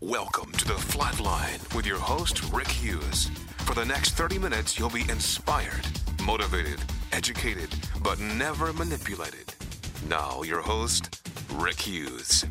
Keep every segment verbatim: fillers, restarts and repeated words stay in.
Welcome to the Flatline with your host, Rick Hughes. For the next thirty minutes, you'll be inspired, motivated, educated, but never manipulated. Now, your host, Rick Hughes.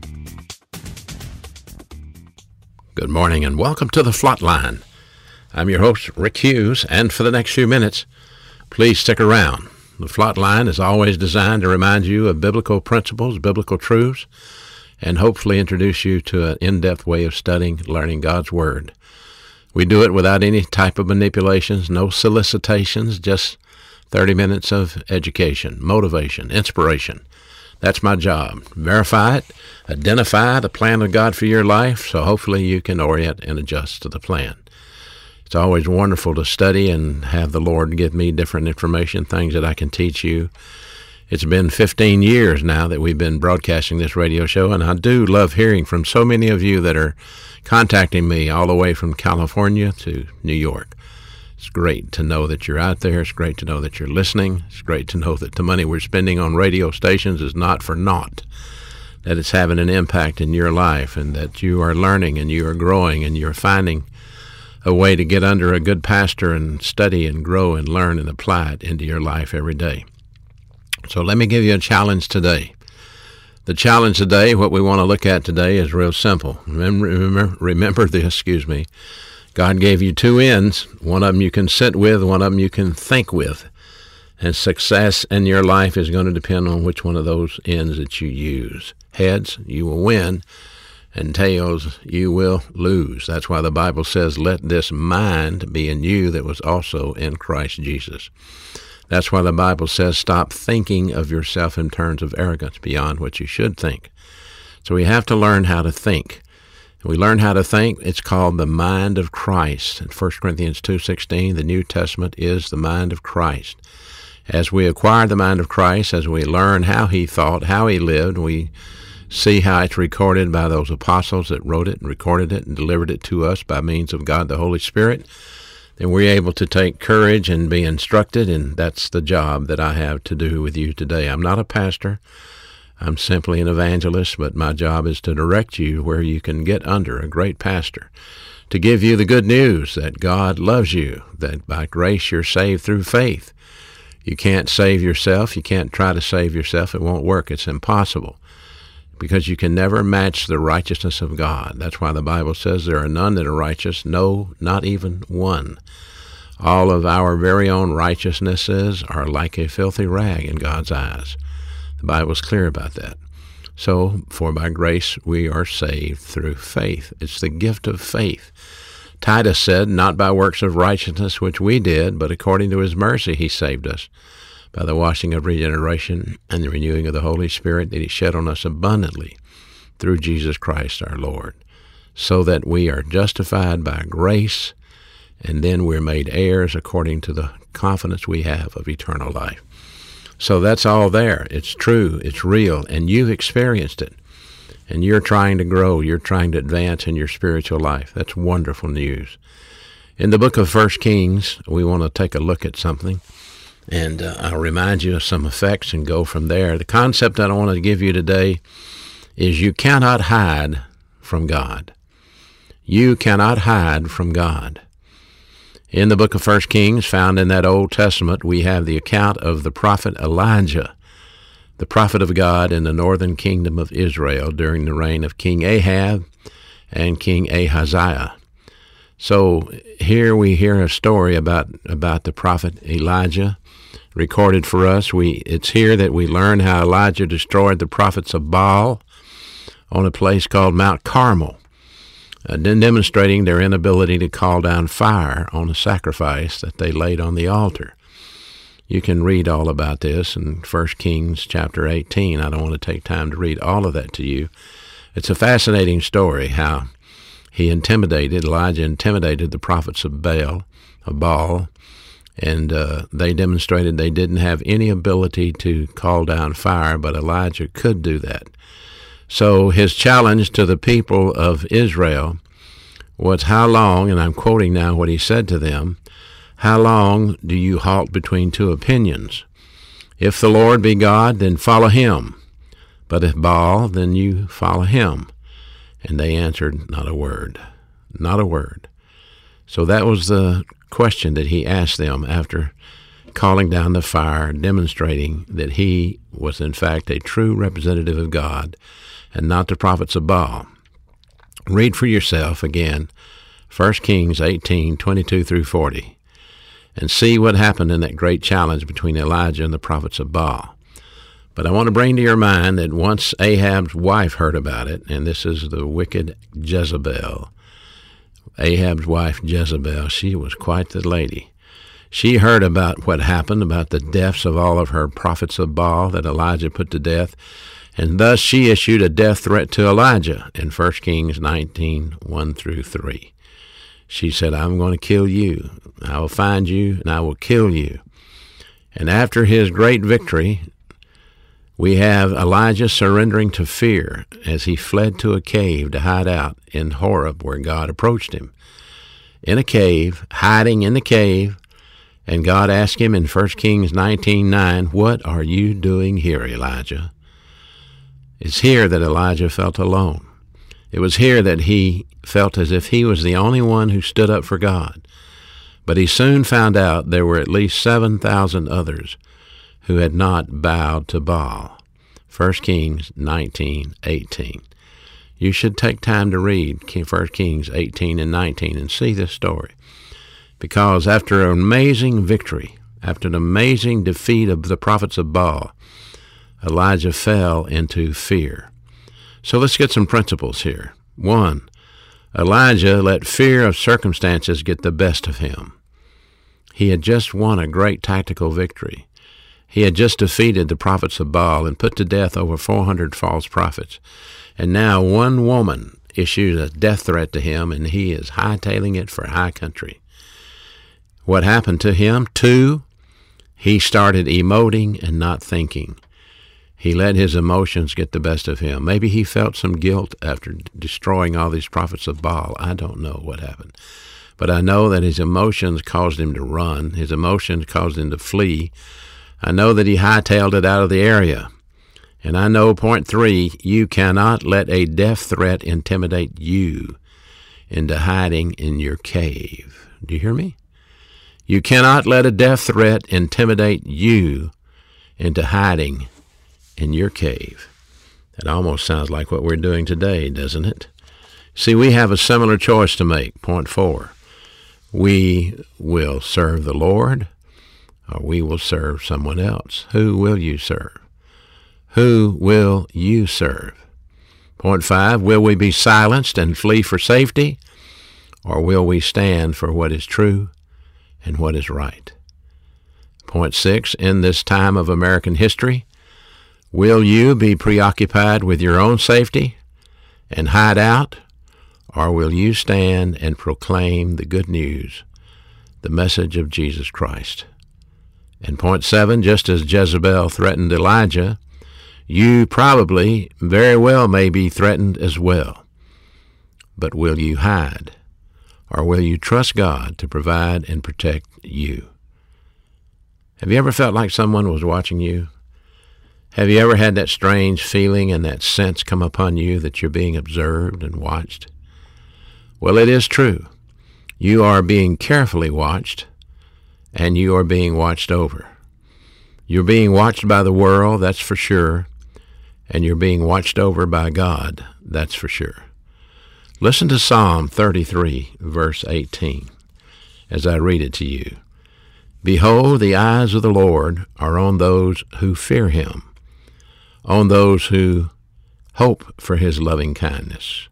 Good morning and welcome to the Flatline. I'm your host, Rick Hughes, and for the next few minutes, please stick around. The Flatline is always designed to remind you of biblical principles, biblical truths, and hopefully introduce you to an in-depth way of studying, learning God's Word. We do it without any type of manipulations, no solicitations, just thirty minutes of education, motivation, inspiration. That's my job. Verify it, identify the plan of God for your life, so hopefully you can orient and adjust to the plan. It's always wonderful to study and have the Lord give me different information, things that I can teach you. It's been fifteen years now that we've been broadcasting this radio show, and I do love hearing from so many of you that are contacting me all the way from California to New York. It's great to know that you're out there. It's great to know that you're listening. It's great to know that the money we're spending on radio stations is not for naught, that it's having an impact in your life, and that you are learning and you are growing and you're finding a way to get under a good pastor and study and grow and learn and apply it into your life every day. So let me give you a challenge today. The challenge today, what we want to look at today is real simple. Remember, remember, remember this, excuse me. God gave you two ends. One of them you can sit with, one of them you can think with. And success in your life is going to depend on which one of those ends that you use. Heads, you will win, and tails, you will lose. That's why the Bible says, let this mind be in you that was also in Christ Jesus. That's why the Bible says, stop thinking of yourself in terms of arrogance beyond what you should think. So we have to learn how to think. We learn how to think. It's called the mind of Christ. In First Corinthians two sixteen, the New Testament is the mind of Christ. As we acquire the mind of Christ, as we learn how he thought, how he lived, we see how it's recorded by those apostles that wrote it and recorded it and delivered it to us by means of God the Holy Spirit. Then we're able to take courage and be instructed, and that's the job that I have to do with you today. I'm not a pastor. I'm simply an evangelist, but my job is to direct you where you can get under a great pastor, to give you the good news that God loves you, that by grace you're saved through faith. You can't save yourself. You can't try to save yourself. It won't work. It's impossible, because you can never match the righteousness of God. That's why the Bible says there are none that are righteous, no, not even one. All of our very own righteousnesses are like a filthy rag in God's eyes. The Bible's clear about that. So, for by grace we are saved through faith. It's the gift of faith. Titus said, not by works of righteousness which we did, but according to his mercy he saved us, by the washing of regeneration and the renewing of the Holy Spirit that he shed on us abundantly through Jesus Christ our Lord, so that we are justified by grace, and then we're made heirs according to the confidence we have of eternal life. So that's all there. It's true. It's real. And you've experienced it. And you're trying to grow. You're trying to advance in your spiritual life. That's wonderful news. In the book of First Kings, we want to take a look at something. And uh, I'll remind you of some effects and go from there. The concept that I want to give you today is you cannot hide from God. You cannot hide from God. In the book of First Kings, found in that Old Testament, we have the account of the prophet Elijah, the prophet of God in the northern kingdom of Israel during the reign of King Ahab and King Ahaziah. So here we hear a story about, about the prophet Elijah recorded for us. We It's here that we learn how Elijah destroyed the prophets of Baal on a place called Mount Carmel, uh, demonstrating their inability to call down fire on a sacrifice that they laid on the altar. You can read all about this in First Kings chapter eighteen. I don't want to take time to read all of that to you. It's a fascinating story how he intimidated, Elijah intimidated the prophets of Baal, of Baal, and uh, they demonstrated they didn't have any ability to call down fire, but Elijah could do that. So his challenge to the people of Israel was, how long, and I'm quoting now what he said to them, how long do you halt between two opinions? If the Lord be God, then follow him. But if Baal, then you follow him. And they answered not a word, not a word. So that was the question that he asked them after calling down the fire, demonstrating that he was in fact a true representative of God and not the prophets of Baal. Read for yourself again, First Kings eighteen, twenty-two through forty, and see what happened in that great challenge between Elijah and the prophets of Baal. But I want to bring to your mind that once Ahab's wife heard about it, and this is the wicked Jezebel, Ahab's wife Jezebel, she was quite the lady. She heard about what happened, about the deaths of all of her prophets of Baal that Elijah put to death, and thus she issued a death threat to Elijah in First Kings nineteen, one through three. She said, I'm going to kill you. I will find you, and I will kill you. And after his great victory, we have Elijah surrendering to fear as he fled to a cave to hide out in Horeb, where God approached him. In a cave, hiding in the cave, and God asked him in First Kings nineteen nine, what are you doing here, Elijah? It's here that Elijah felt alone. It was here that he felt as if he was the only one who stood up for God. But he soon found out there were at least seven thousand others who had not bowed to Baal. First Kings nineteen eighteen. You should take time to read First Kings eighteen and nineteen and see this story. Because after an amazing victory, after an amazing defeat of the prophets of Baal, Elijah fell into fear. So let's get some principles here. One, Elijah let fear of circumstances get the best of him. He had just won a great tactical victory. He had just defeated the prophets of Baal and put to death over four hundred false prophets. And now one woman issues a death threat to him, and he is hightailing it for high country. What happened to him? Two, he started emoting and not thinking. He let his emotions get the best of him. Maybe he felt some guilt after destroying all these prophets of Baal. I don't know what happened. But I know that his emotions caused him to run. His emotions caused him to flee. I know that he hightailed it out of the area. And I know, point three, you cannot let a death threat intimidate you into hiding in your cave. Do you hear me? You cannot let a death threat intimidate you into hiding in your cave. That almost sounds like what we're doing today, doesn't it? See, we have a similar choice to make. Point four. We will serve the Lord, or we will serve someone else. Who will you serve? Who will you serve? Point five, will we be silenced and flee for safety, or will we stand for what is true and what is right? Point six, in this time of American history, will you be preoccupied with your own safety and hide out, or will you stand and proclaim the good news, the message of Jesus Christ? And point seven, just as Jezebel threatened Elijah, you probably very well may be threatened as well. But will you hide, or will you trust God to provide and protect you? Have you ever felt like someone was watching you? Have you ever had that strange feeling and that sense come upon you that you're being observed and watched? Well, it is true. You are being carefully watched, and you are being watched over. You're being watched by the world, that's for sure, and you're being watched over by God, that's for sure. Listen to Psalm thirty-three, verse eighteen, as I read it to you. Behold, the eyes of the Lord are on those who fear him, on those who hope for his loving kindness.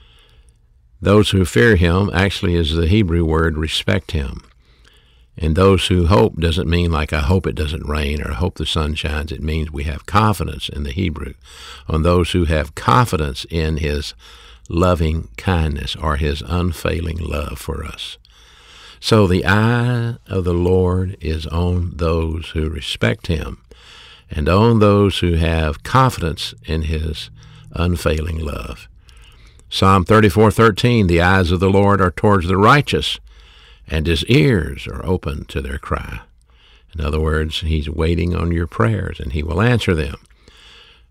Those who fear him actually is the Hebrew word respect him. And those who hope doesn't mean like I hope it doesn't rain or I hope the sun shines. It means we have confidence in the Hebrew. On those who have confidence in his loving kindness or his unfailing love for us. So the eye of the Lord is on those who respect him and on those who have confidence in his unfailing love. Psalm thirty-four thirteen, the eyes of the Lord are towards the righteous, and his ears are open to their cry. In other words, he's waiting on your prayers, and he will answer them.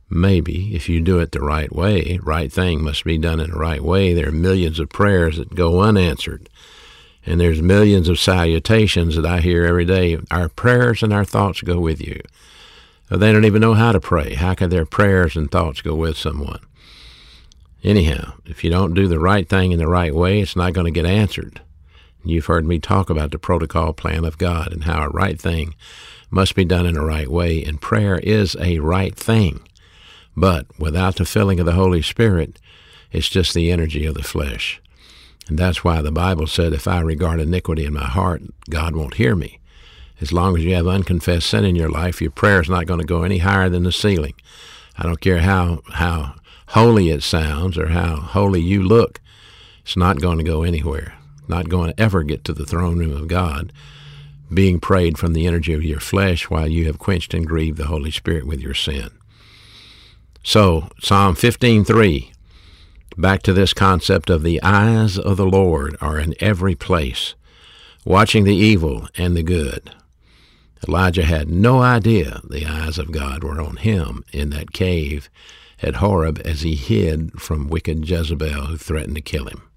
Maybe if you do it the right way, right thing must be done in the right way, there are millions of prayers that go unanswered. And there's millions of salutations that I hear every day. Our prayers and our thoughts go with you. They don't even know how to pray. How could their prayers and thoughts go with someone? Anyhow, if you don't do the right thing in the right way, it's not going to get answered. You've heard me talk about the protocol plan of God and how a right thing must be done in the right way, and prayer is a right thing. But without the filling of the Holy Spirit, it's just the energy of the flesh. And that's why the Bible said, if I regard iniquity in my heart, God won't hear me. As long as you have unconfessed sin in your life, your prayer is not going to go any higher than the ceiling. I don't care how, how holy it sounds or how holy you look. It's not going to go anywhere. Not going to ever get to the throne room of God, being prayed from the energy of your flesh while you have quenched and grieved the Holy Spirit with your sin. So, Psalm fifteen three, back to this concept of the eyes of the Lord are in every place, watching the evil and the good. Elijah had no idea the eyes of God were on him in that cave at Horeb as he hid from wicked Jezebel who threatened to kill him.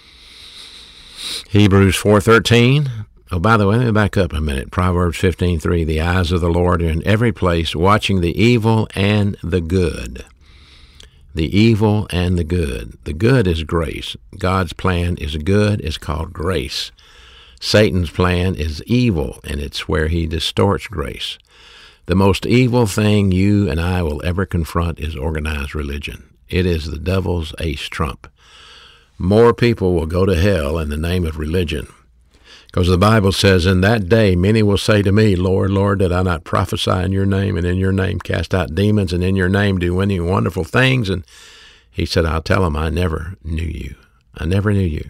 Hebrews four thirteen. Oh, by the way, let me back up a minute. Proverbs fifteen three, the eyes of the Lord are in every place, watching the evil and the good. The evil and the good. The good is grace. God's plan is good. It's called grace. Satan's plan is evil, and it's where he distorts grace. The most evil thing you and I will ever confront is organized religion. It is the devil's ace trump. More people will go to hell in the name of religion. Because the Bible says, in that day many will say to me, Lord, Lord, did I not prophesy in your name, and in your name cast out demons, and in your name do many wonderful things? And he said, I'll tell them, I never knew you. I never knew you.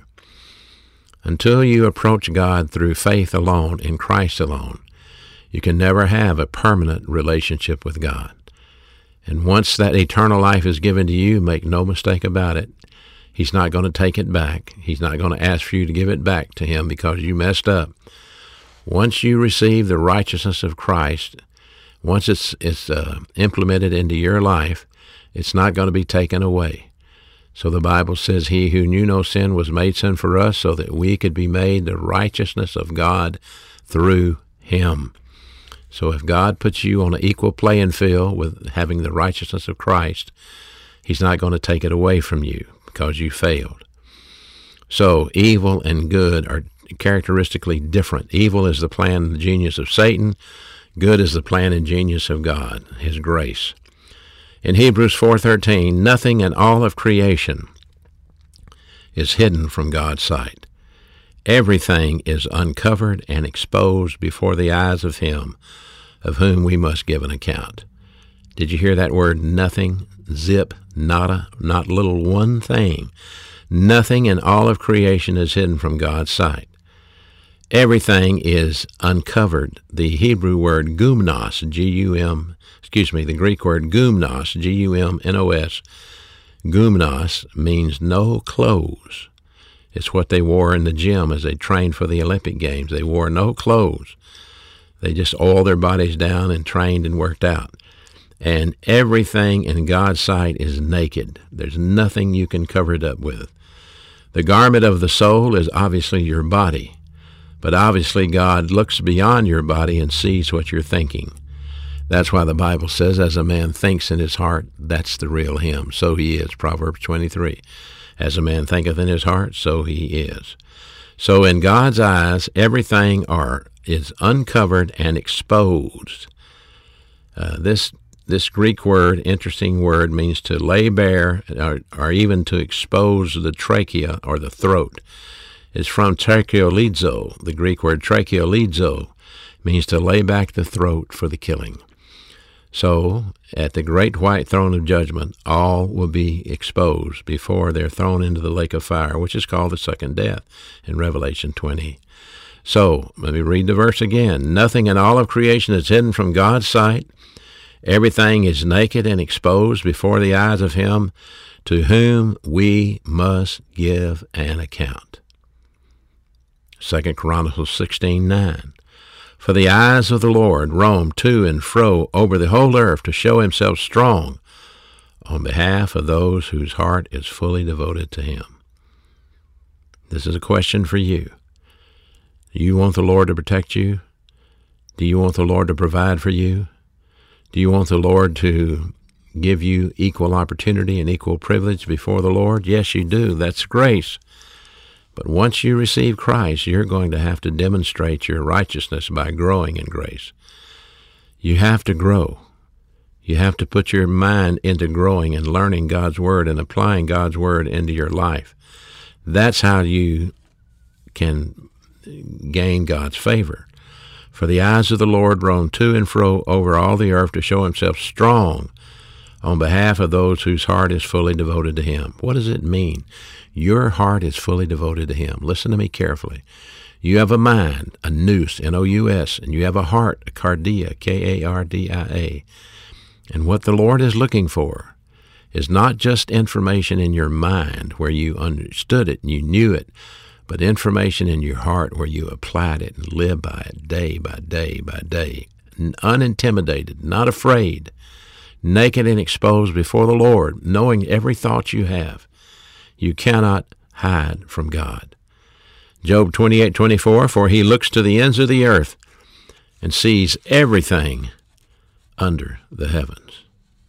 Until you approach God through faith alone, in Christ alone, you can never have a permanent relationship with God. And once that eternal life is given to you, make no mistake about it, He's not going to take it back. He's not going to ask for you to give it back to him because you messed up. Once you receive the righteousness of Christ, once it's it's uh, implemented into your life, it's not going to be taken away. So the Bible says, he who knew no sin was made sin for us so that we could be made the righteousness of God through him. So if God puts you on an equal playing field with having the righteousness of Christ, he's not going to take it away from you because you failed. So evil and good are characteristically different. Evil is the plan and the genius of Satan. Good is the plan and genius of God, his grace. In Hebrews four thirteen, nothing in all of creation is hidden from God's sight. Everything is uncovered and exposed before the eyes of him of whom we must give an account. Did you hear that word, nothing? Zip, nada, not little one thing. Nothing in all of creation is hidden from God's sight. Everything is uncovered. The Hebrew word gumnos, G U M, excuse me, the Greek word gumnos, G U M N O S, gumnos means no clothes. It's what they wore in the gym as they trained for the Olympic Games. They wore no clothes. They just oiled their bodies down and trained and worked out. And everything in God's sight is naked. There's nothing you can cover it up with. The garment of the soul is obviously your body. But obviously God looks beyond your body and sees what you're thinking. That's why the Bible says, as a man thinks in his heart, that's the real him. So he is, Proverbs twenty-three. As a man thinketh in his heart, so he is. So in God's eyes, everything are, is uncovered and exposed. Uh, this This Greek word, interesting word, means to lay bare or, or even to expose the trachea or the throat. It's from tracheolizo. The Greek word tracheolizo means to lay back the throat for the killing. So, at the great white throne of judgment, all will be exposed before they're thrown into the lake of fire, which is called the second death in Revelation twenty. So, let me read the verse again. Nothing in all of creation is hidden from God's sight. Everything is naked and exposed before the eyes of him to whom we must give an account. Second Chronicles sixteen nine. For the eyes of the Lord roam to and fro over the whole earth to show himself strong on behalf of those whose heart is fully devoted to him. This is a question for you. Do you want the Lord to protect you? Do you want the Lord to provide for you? Do you want the Lord to give you equal opportunity and equal privilege before the Lord? Yes, you do. That's grace. But once you receive Christ, you're going to have to demonstrate your righteousness by growing in grace. You have to grow. You have to put your mind into growing and learning God's Word and applying God's Word into your life. That's how you can gain God's favor. For the eyes of the Lord roam to and fro over all the earth to show himself strong on behalf of those whose heart is fully devoted to him. What does it mean? Your heart is fully devoted to him. Listen to me carefully. You have a mind, a nous, N O U S, and you have a heart, a cardia, K A R D I A. And what the Lord is looking for is not just information in your mind where you understood it and you knew it, but information in your heart where you applied it and lived by it day by day by day, unintimidated, not afraid, naked and exposed before the Lord, knowing every thought you have. You cannot hide from God. Job twenty-eight twenty-four, for he looks to the ends of the earth and sees everything under the heavens.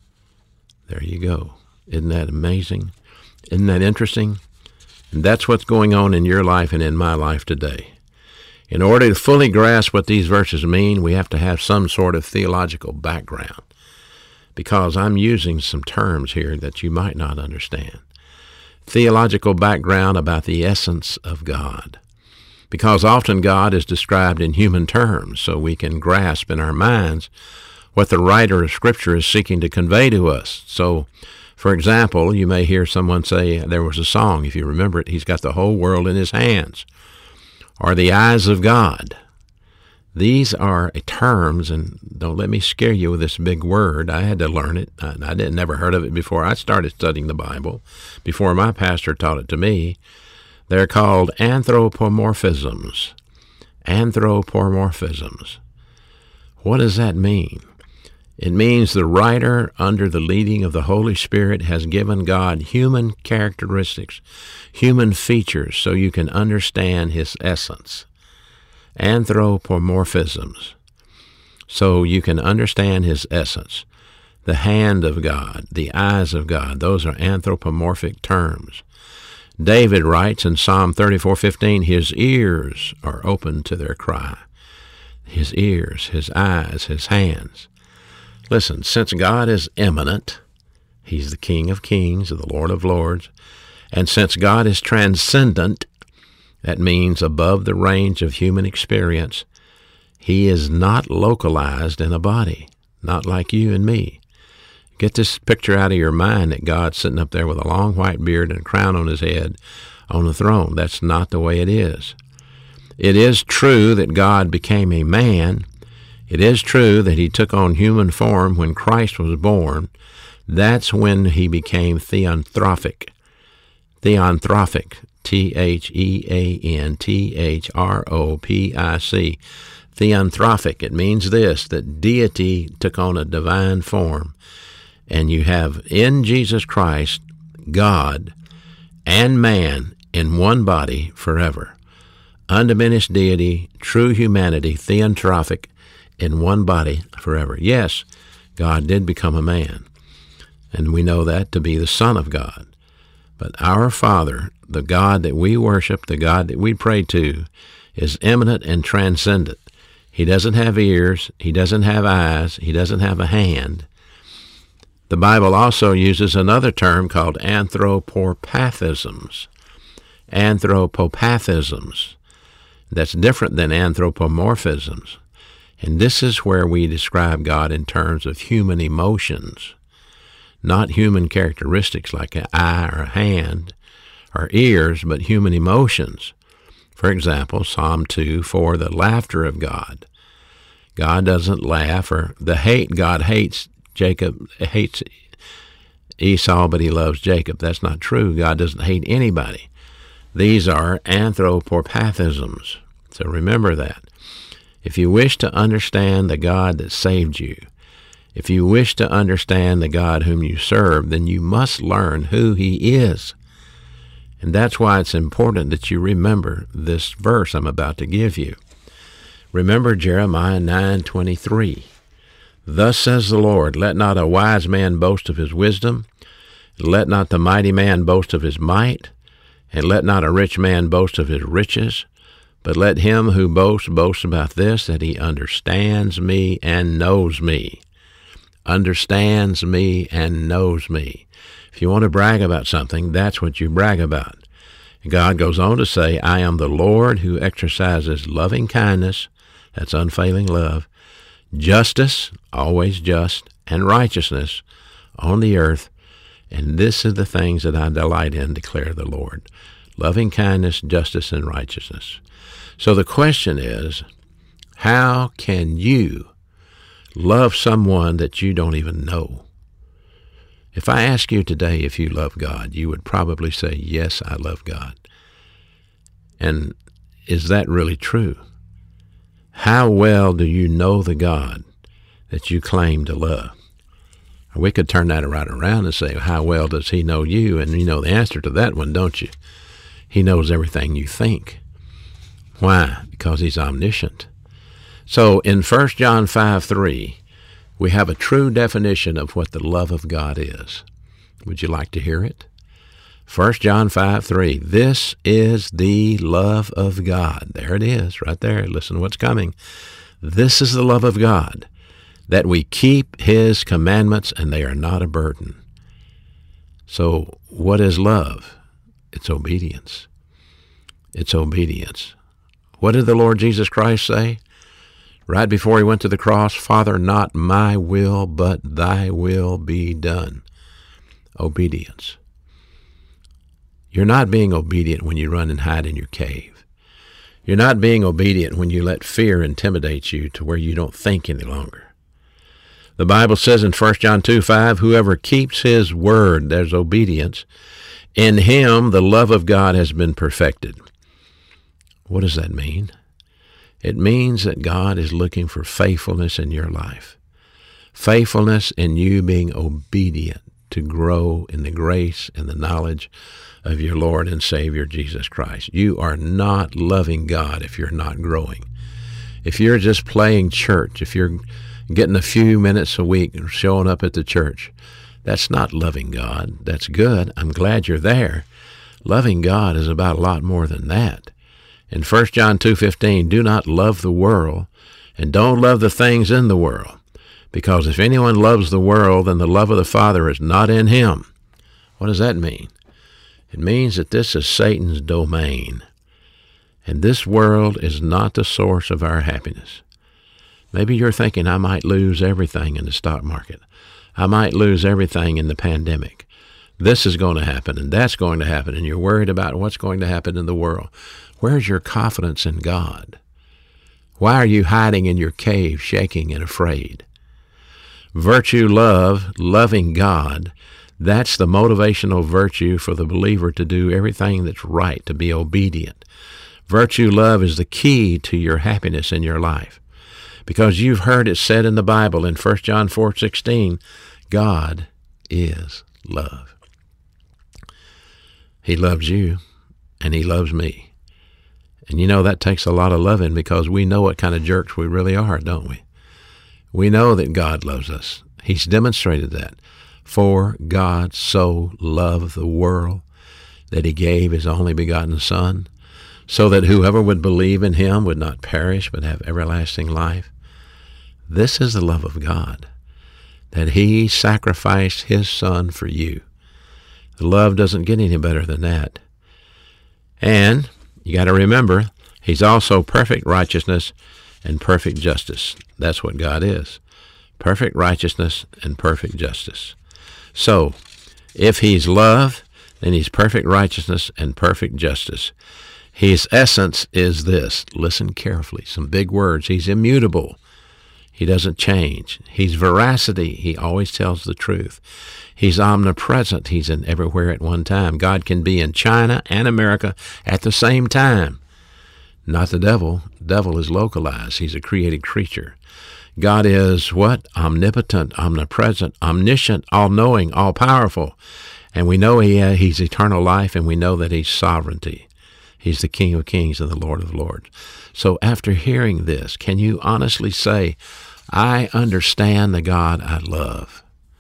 There you go. Isn't that amazing? Isn't that interesting? And that's what's going on in your life and in my life today. In order to fully grasp what these verses mean, we have to have some sort of theological background, because I'm using some terms here that you might not understand. Theological background about the essence of God, because often God is described in human terms, so we can grasp in our minds what the writer of Scripture is seeking to convey to us. So, for example, you may hear someone say, there was a song, if you remember it, he's got the whole world in his hands, or the eyes of God. These are terms, and don't let me scare you with this big word. I had to learn it. I, I didn't never heard of it before I started studying the Bible, before my pastor taught it to me. They're called anthropomorphisms. Anthropomorphisms. What does that mean? It means the writer, under the leading of the Holy Spirit, has given God human characteristics, human features, so you can understand his essence. Anthropomorphisms. So you can understand his essence. The hand of God, the eyes of God, those are anthropomorphic terms. David writes in Psalm thirty-four fifteen, his ears are open to their cry. His ears, his eyes, his hands. Listen, since God is immanent, he's the King of kings, the Lord of lords, and since God is transcendent, that means above the range of human experience, he is not localized in a body, not like you and me. Get this picture out of your mind that God's sitting up there with a long white beard and a crown on his head on the throne. That's not the way it is. It is true that God became a man. It is true that he took on human form when Christ was born. That's when he became theanthropic. Theanthropic, T H E A N T H R O P I C. Theanthropic, it means this, that deity took on a divine form. And you have in Jesus Christ, God and man in one body forever. Undiminished deity, true humanity, theanthropic, in one body forever. Yes, God did become a man, and we know that to be the Son of God. But our Father, the God that we worship, the God that we pray to, is immanent and transcendent. He doesn't have ears, he doesn't have eyes, he doesn't have a hand. The Bible also uses another term called anthropopathisms. Anthropopathisms. That's different than anthropomorphisms. And this is where we describe God in terms of human emotions, not human characteristics like an eye or a hand or ears, but human emotions. For example, Psalm two, for the laughter of God. God doesn't laugh, or the hate, God hates Jacob, hates Esau, but he loves Jacob. That's not true. God doesn't hate anybody. These are anthropopathisms. So remember that. If you wish to understand the God that saved you, If you wish to understand the God whom you serve, then you must learn who he is. And that's why it's important that you remember this verse I'm about to give you. Remember Jeremiah nine twenty-three. Thus says the Lord, let not a wise man boast of his wisdom, let not the mighty man boast of his might, and let not a rich man boast of his riches, but let him who boasts boast about this, that he understands me and knows me. Understands me and knows me. If you want to brag about something, that's what you brag about. God goes on to say, I am the Lord who exercises loving kindness, that's unfailing love, justice, always just, and righteousness on the earth. And this is the things that I delight in, declare the Lord. Loving kindness, justice, and righteousness. So the question is, how can you love someone that you don't even know? If I ask you today if you love God, you would probably say, yes, I love God. And is that really true? How well do you know the God that you claim to love? We could turn that right around and say, how well does he know you? And you know the answer to that one, don't you? He knows everything you think. Why? Because he's omniscient. So in First John five three, we have a true definition of what the love of God is. Would you like to hear it? First John five three, this is the love of God. There it is, right there. Listen to what's coming. This is the love of God, that we keep his commandments, and they are not a burden. So what is love? It's obedience. It's obedience. What did the Lord Jesus Christ say? Right before he went to the cross, Father, not my will, but thy will be done. Obedience. You're not being obedient when you run and hide in your cave. You're not being obedient when you let fear intimidate you to where you don't think any longer. The Bible says in First John two five, whoever keeps his word, there's obedience, in him the love of God has been perfected. What does that mean? It means that God is looking for faithfulness in your life. Faithfulness in you being obedient to grow in the grace and the knowledge of your Lord and Savior Jesus Christ. You are not loving God if you're not growing. If you're just playing church, if you're getting a few minutes a week and showing up at the church, that's not loving God. That's good. I'm glad you're there. Loving God is about a lot more than that. In First John two fifteen, do not love the world, and don't love the things in the world, because if anyone loves the world, then the love of the Father is not in him. What does that mean? It means that this is Satan's domain, and this world is not the source of our happiness. Maybe you're thinking, I might lose everything in the stock market. I might lose everything in the pandemic. This is going to happen, and that's going to happen, and you're worried about what's going to happen in the world. Where's your confidence in God? Why are you hiding in your cave, shaking and afraid? Virtue love, loving God, that's the motivational virtue for the believer to do everything that's right, to be obedient. Virtue love is the key to your happiness in your life, because you've heard it said in the Bible in First John four sixteen, God is love. He loves you, and he loves me. And you know, that takes a lot of loving, because we know what kind of jerks we really are, don't we? We know that God loves us. He's demonstrated that. For God so loved the world that he gave his only begotten Son, so that whoever would believe in him would not perish but have everlasting life. This is the love of God, that he sacrificed his Son for you. The love doesn't get any better than that. And you got to remember, he's also perfect righteousness and perfect justice. That's what God is. Perfect righteousness and perfect justice. So, if he's love, then he's perfect righteousness and perfect justice. His essence is this. Listen carefully. Some big words. He's immutable. He doesn't change. He's veracity. He always tells the truth. He's omnipresent. He's in everywhere at one time. God can be in China and America at the same time. Not the devil. The devil is localized. He's a created creature. God is what? Omnipotent, omnipresent, omniscient, all-knowing, all-powerful. And we know he, uh, he's eternal life, and we know that he's sovereignty. He's the King of kings and the Lord of lords. So after hearing this, can you honestly say, I understand the God I love?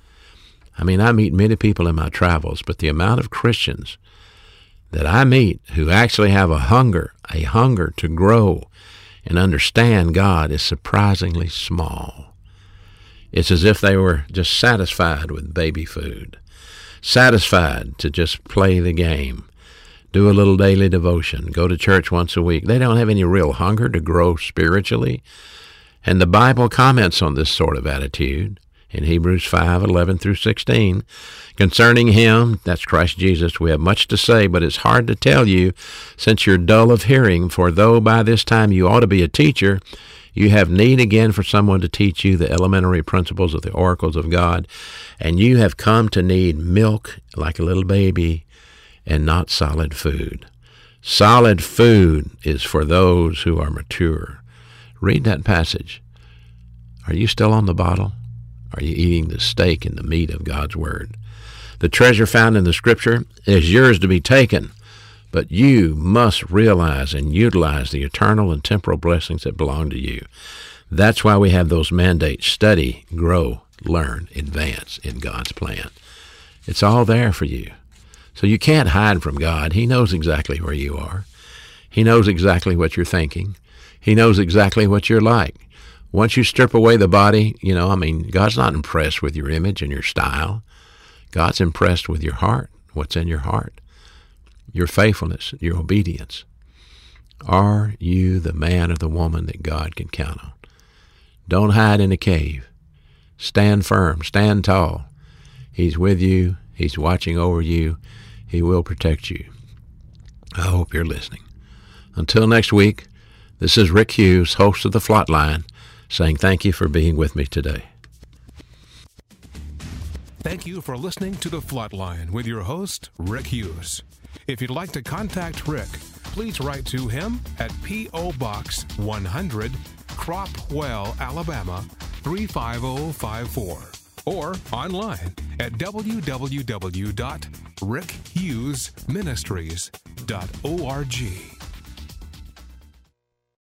I mean, I meet many people in my travels, but the amount of Christians that I meet who actually have a hunger, a hunger to grow and understand God is surprisingly small. It's as if they were just satisfied with baby food, satisfied to just play the game, do a little daily devotion, go to church once a week. They don't have any real hunger to grow spiritually. And the Bible comments on this sort of attitude in Hebrews five, eleven through sixteen. Concerning him, that's Christ Jesus, we have much to say, but it's hard to tell you since you're dull of hearing. For though by this time you ought to be a teacher, you have need again for someone to teach you the elementary principles of the oracles of God, and you have come to need milk like a little baby and not solid food. Solid food is for those who are mature. Read that passage. Are you still on the bottle? Are you eating the steak and the meat of God's Word? The treasure found in the Scripture is yours to be taken, but you must realize and utilize the eternal and temporal blessings that belong to you. That's why we have those mandates: study, grow, learn, advance in God's plan. It's all there for you. So you can't hide from God. He knows exactly where you are. He knows exactly what you're thinking. He knows exactly what you're like. Once you strip away the body, you know, I mean, God's not impressed with your image and your style. God's impressed with your heart, what's in your heart, your faithfulness, your obedience. Are you the man or the woman that God can count on? Don't hide in a cave. Stand firm, stand tall. He's with you. He's watching over you. He will protect you. I hope you're listening. Until next week, this is Rick Hughes, host of The Flatline, saying thank you for being with me today. Thank you for listening to The Flatline with your host, Rick Hughes. If you'd like to contact Rick, please write to him at P O. Box one hundred, Cropwell, Alabama three five zero five four, or online at w w w dot rick hughes ministries dot org.